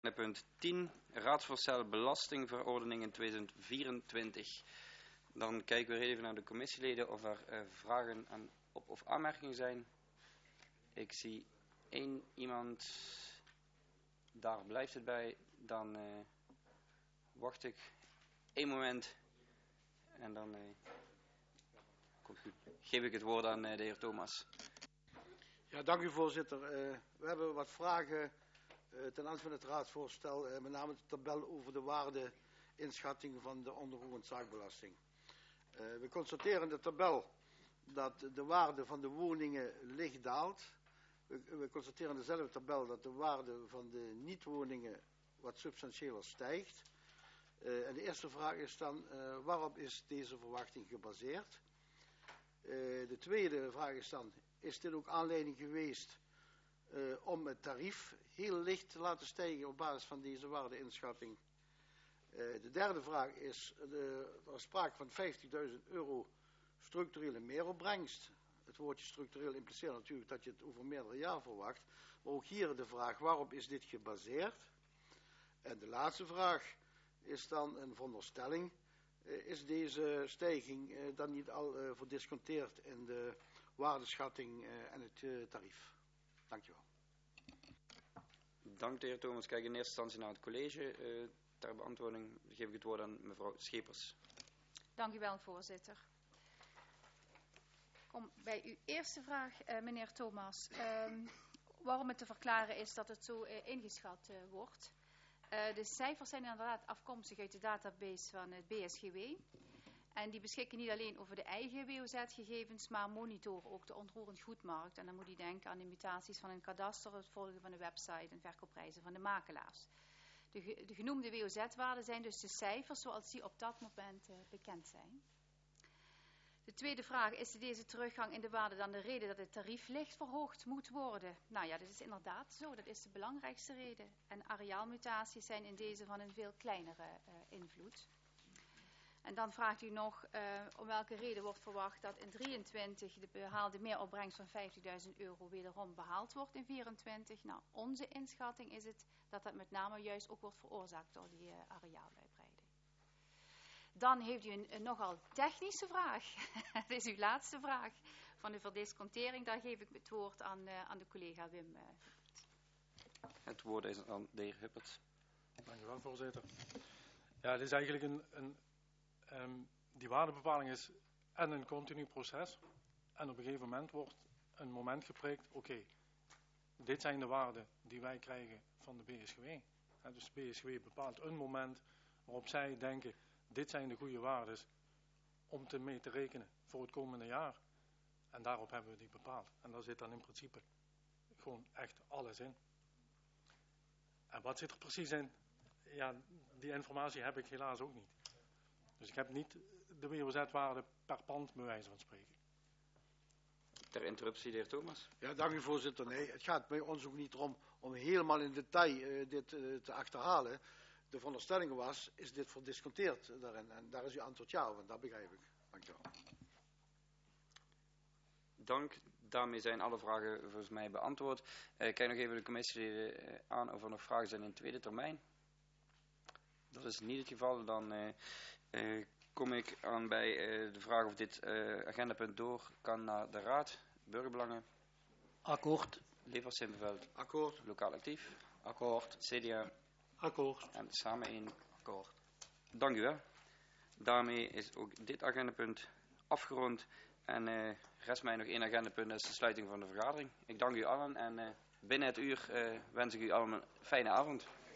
Punt 10, raadsvoorstel belastingverordening in 2024. Dan kijken we even naar de commissieleden of er vragen of aanmerkingen zijn. Ik zie één iemand, daar blijft het bij. Dan wacht ik één moment en dan geef ik het woord aan de heer Thomas. Ja, dank u voorzitter. We hebben wat vragen ten aanzien van het raadsvoorstel, met name de tabel over de waardeinschatting van de onroerend zaakbelasting. We constateren in de tabel dat de waarde van de woningen licht daalt. We constateren in dezelfde tabel dat de waarde van de niet-woningen wat substantiëler stijgt. En de eerste vraag is dan, waarop is deze verwachting gebaseerd? De tweede vraag is dan, is dit ook aanleiding geweest om het tarief heel licht te laten stijgen op basis van deze waardeinschatting? De derde vraag is, er is sprake van €50.000 structurele meeropbrengst. Het woordje structureel impliceert natuurlijk dat je het over meerdere jaren verwacht. Maar ook hier de vraag, waarop is dit gebaseerd? En de laatste vraag is dan een veronderstelling. Is deze stijging dan niet al verdisconteerd in de waardeschatting en het tarief? Dankjewel. Dank de heer Thomas. Kijk in eerste instantie naar het college. Ter beantwoording geef ik het woord aan mevrouw Schepers. Dank u wel, voorzitter. Kom bij uw eerste vraag, meneer Thomas. Waarom het te verklaren is dat het zo ingeschat wordt. De cijfers zijn inderdaad afkomstig uit de database van het BSGW. En die beschikken niet alleen over de eigen WOZ-gegevens, maar monitoren ook de onroerend goedmarkt. En dan moet u denken aan de mutaties van een kadaster, het volgen van de website en verkoopprijzen van de makelaars. De genoemde WOZ-waarden zijn dus de cijfers zoals die op dat moment bekend zijn. De tweede vraag, is deze teruggang in de waarde dan de reden dat het tarief licht verhoogd moet worden? Nou ja, dat is inderdaad zo. Dat is de belangrijkste reden. En areaalmutaties zijn in deze van een veel kleinere invloed. En dan vraagt u nog om welke reden wordt verwacht dat in 23 de behaalde meeropbrengst van €50.000 wederom behaald wordt in 24. Nou, onze inschatting is het dat dat met name juist ook wordt veroorzaakt door die areaaluitbreiding. Dan heeft u een nogal technische vraag. Dat is uw laatste vraag van de verdiscontering. Daar geef ik het woord aan de collega Wim. Het woord is aan de heer Huppert. Dank u wel, voorzitter. Ja, dit is eigenlijk die waardebepaling is een continu proces. En op een gegeven moment wordt een moment geprikt. Oké, dit zijn de waarden die wij krijgen van de BSGW. Dus de BSGW bepaalt een moment waarop zij denken, dit zijn de goede waarden om mee te rekenen voor het komende jaar. En daarop hebben we die bepaald. En daar zit dan in principe gewoon echt alles in. En wat zit er precies in? Ja, die informatie heb ik helaas ook niet. Dus ik heb niet de WOZ-waarde per pand bij wijze van spreken. Ter interruptie, de heer Thomas. Ja, dank u voorzitter. Nee, het gaat bij ons ook niet om helemaal in detail dit te achterhalen. De veronderstelling was, is dit verdisconteerd daarin? En daar is uw antwoord ja, want dat begrijp ik. Dank u wel. Dank. Daarmee zijn alle vragen volgens mij beantwoord. Ik kijk nog even de commissieleden aan of er nog vragen zijn in tweede termijn. Dat is niet het geval. Dan kom ik aan bij de vraag of dit agendapunt door kan naar de Raad. Burgerbelangen. Akkoord. Leefbaar-Simpenveld. Akkoord. Lokaal actief. Akkoord. CDA. Akkoord. En samen één. Akkoord. Dank u wel. Daarmee is ook dit agendapunt afgerond. En rest mij nog één agendapunt, dat is de sluiting van de vergadering. Ik dank u allen en binnen het uur wens ik u allen een fijne avond.